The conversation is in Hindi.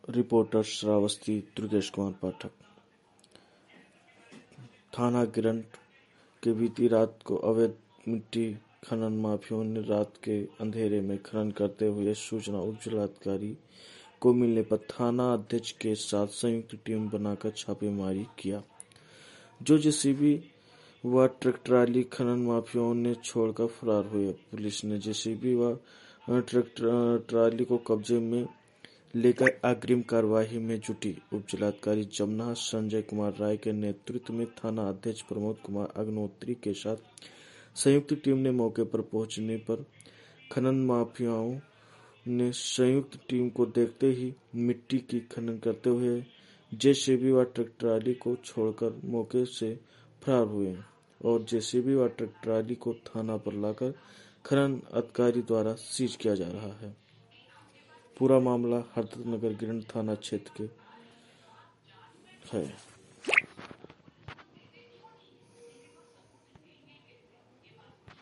रिपोर्टर श्रावस्ती दुर्गेश कुमार पाठक। थाना गिरंट के बीती रात को अवैध मिट्टी खनन माफियाओं ने रात के अंधेरे में खनन करते हुए सूचना उप जिलाधिकारी को मिलने पर थाना अध्यक्ष के साथ संयुक्त टीम बनाकर छापेमारी किया, जो जेसीबी व ट्रक ट्राली खनन माफियाओं ने छोड़कर फरार हुए। पुलिस ने जेसीबी व ट्रक ट्राली को कब्जे में लेकर अग्रिम कार्रवाई में जुटी। उप जिलाधिकारी जमुना संजय कुमार राय के नेतृत्व में थाना अध्यक्ष प्रमोद कुमार अग्निहोत्री के साथ संयुक्त टीम ने मौके पर पहुंचने पर खनन माफियाओं ने संयुक्त टीम को देखते ही मिट्टी की खनन करते हुए जेसीबी व ट्रक ट्राली को छोड़कर मौके से फरार हुए और जेसीबी व ट्रक ट्राली को थाना पर लाकर खनन अधिकारी द्वारा सीज किया जा रहा है। पूरा मामला हरदत्त नगर गिरंट थाना क्षेत्र के है।